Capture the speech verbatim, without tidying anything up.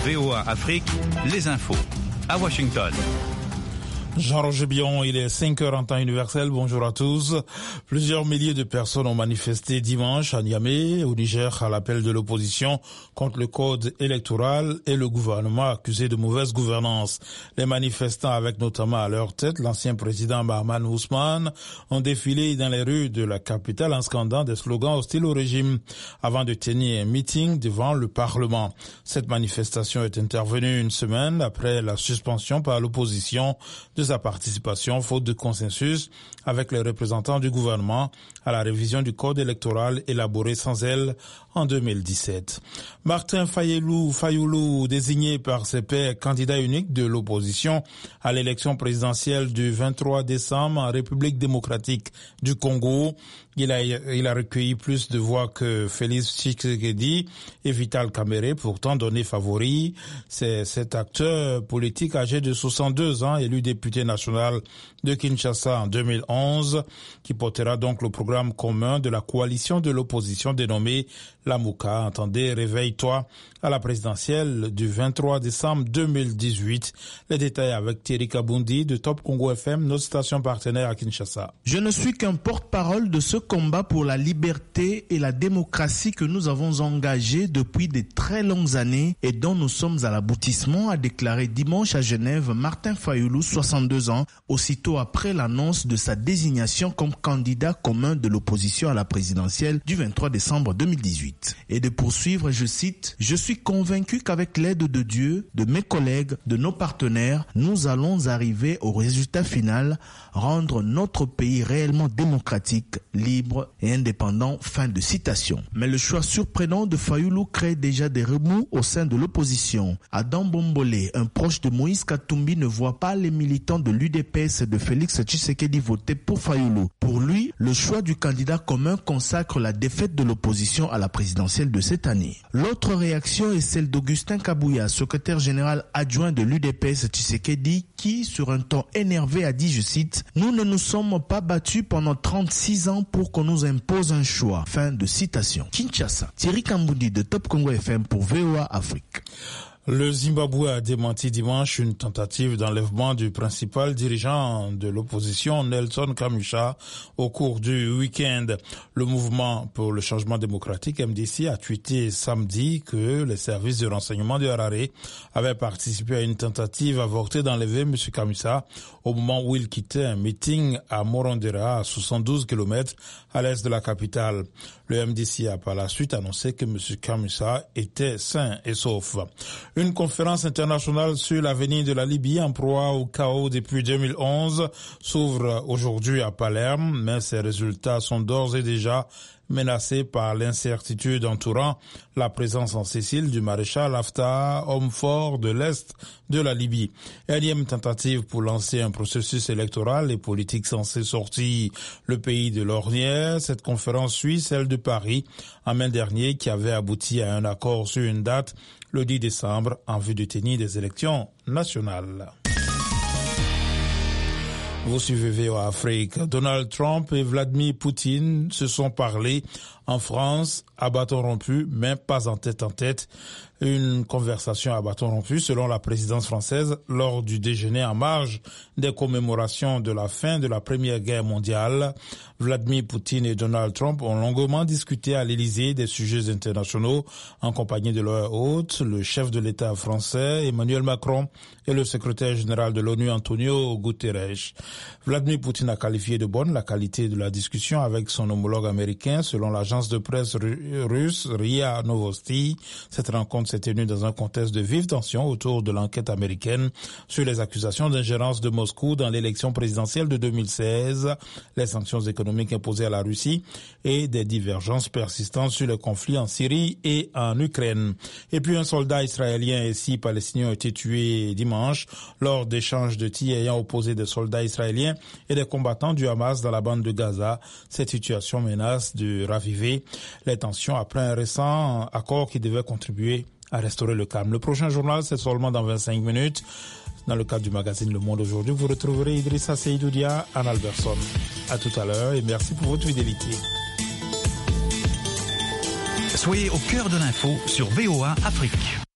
V O A Afrique, les infos. À Washington. Jean-Roger Bion, il est cinq heures en temps universel. Bonjour à tous. Plusieurs milliers de personnes ont manifesté dimanche à Niamey, au Niger, à l'appel de l'opposition contre le code électoral et le gouvernement accusé de mauvaise gouvernance. Les manifestants, avec notamment à leur tête l'ancien président Mahaman Ousmane, ont défilé dans les rues de la capitale en scandant des slogans hostiles au régime avant de tenir un meeting devant le Parlement. Cette manifestation est intervenue une semaine après la suspension par l'opposition de sa participation, faute de consensus avec les représentants du gouvernement à la révision du code électoral élaboré sans elle en deux mille dix-sept. Martin Fayoulou, Fayoulou, désigné par ses pairs candidat unique de l'opposition à l'élection présidentielle du vingt-trois décembre en République démocratique du Congo, il a, il a recueilli plus de voix que Félix Tshisekedi et Vital Kamerhe, pourtant donné favori. C'est cet acteur politique âgé de soixante-deux ans, élu député national de Kinshasa en deux mille onze, qui portera donc le programme commun de la coalition de l'opposition dénommée Lamouka, entendez Réveille-toi, à la présidentielle du vingt-trois décembre deux mille dix-huit. Les détails avec Thierry Kabundi de Top Congo F M, notre station partenaire à Kinshasa. Je ne suis qu'un porte-parole de ce combat pour la liberté et la démocratie que nous avons engagé depuis de très longues années et dont nous sommes à l'aboutissement, a déclaré dimanche à Genève Martin Fayoulou, soixante-deux ans, aussitôt après l'annonce de sa désignation comme candidat commun de l'opposition à la présidentielle du vingt-trois décembre deux mille dix-huit. Et de poursuivre, je cite, « Je suis convaincu qu'avec l'aide de Dieu, de mes collègues, de nos partenaires, nous allons arriver au résultat final, rendre notre pays réellement démocratique, libre et indépendant. » Fin de citation. Mais le choix surprenant de Fayoulou crée déjà des remous au sein de l'opposition. Adam Bombolé, un proche de Moïse Katumbi, ne voit pas les militants de l'U D P S de Félix Tshisekedi voter pour Fayoulou. Pour lui, le choix du candidat commun consacre la défaite de l'opposition à la présidentielle de cette année. L'autre réaction est celle d'Augustin Kabouya, secrétaire général adjoint de l'U D P S Tshisekedi, qui, sur un ton énervé, a dit, je cite, « Nous ne nous sommes pas battus pendant trente-six ans pour qu'on nous impose un choix. » Fin de citation. Kinshasa, Thierry Kambundi de Top Congo F M pour V O A Afrique. Le Zimbabwe a démenti dimanche une tentative d'enlèvement du principal dirigeant de l'opposition, Nelson Chamisa, au cours du week-end. Le mouvement pour le changement démocratique, M D C, a tweeté samedi que les services de renseignement de Harare avaient participé à une tentative avortée d'enlever M. Chamisa au moment où il quittait un meeting à Morondera, à soixante-douze kilomètres à l'est de la capitale. Le M D C a par la suite annoncé que M. Chamisa était sain et sauf. Une conférence internationale sur l'avenir de la Libye, en proie au chaos depuis deux mille onze, s'ouvre aujourd'hui à Palerme, mais ses résultats sont d'ores et déjà menacés par l'incertitude entourant la présence en Sicile du maréchal Haftar, homme fort de l'Est de la Libye. Énième tentative pour lancer un processus électoral et politique censé sortir le pays de l'ornière. Cette conférence suit celle de Paris en mai dernier qui avait abouti à un accord sur une date le dix décembre en vue de tenir des élections nationales. Vous suivez V O A Afrique. Donald Trump et Vladimir Poutine se sont parlé en France à bâton rompu, mais pas en tête en tête. Une conversation à bâton rompu selon la présidence française lors du déjeuner en marge des commémorations de la fin de la Première Guerre mondiale. Vladimir Poutine et Donald Trump ont longuement discuté à l'Élysée des sujets internationaux en compagnie de leur hôte, le chef de l'État français Emmanuel Macron et le secrétaire général de l'ONU Antonio Guterres. Vladimir Poutine a qualifié de bonne la qualité de la discussion avec son homologue américain selon l'agence de presse russe R I A Novosti. Cette rencontre s'est tenue dans un contexte de vive tension autour de l'enquête américaine sur les accusations d'ingérence de Moscou dans l'élection présidentielle de deux mille seize, les sanctions économiques imposées à la Russie et des divergences persistantes sur le conflit en Syrie et en Ukraine. Et puis un soldat israélien et six Palestiniens ont été tués dimanche lors d'échanges de tirs ayant opposé des soldats israéliens et des combattants du Hamas dans la bande de Gaza. Cette situation menace de raviver les tensions après un récent accord qui devait contribuer à restaurer le calme. Le prochain journal, c'est seulement dans vingt-cinq minutes. Dans le cadre du magazine Le Monde aujourd'hui, vous retrouverez Idrissa Seydoudia, Anne Alberson. À tout à l'heure et merci pour votre fidélité. Soyez au cœur de l'info sur V O A Afrique.